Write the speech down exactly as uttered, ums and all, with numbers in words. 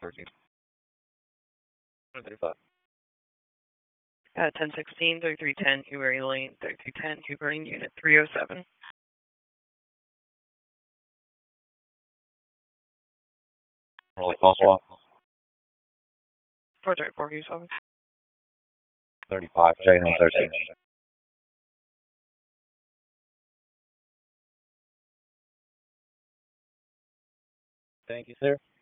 thirteen. thirty-five. Uh, ten sixteen, thirty-three ten, Huberty Lane, thirty-three ten, Huberty Unit three oh seven. Rolling call swap. four thirty-four, Hughes Office. thirty-five, J one thirteen. Thank you, sir.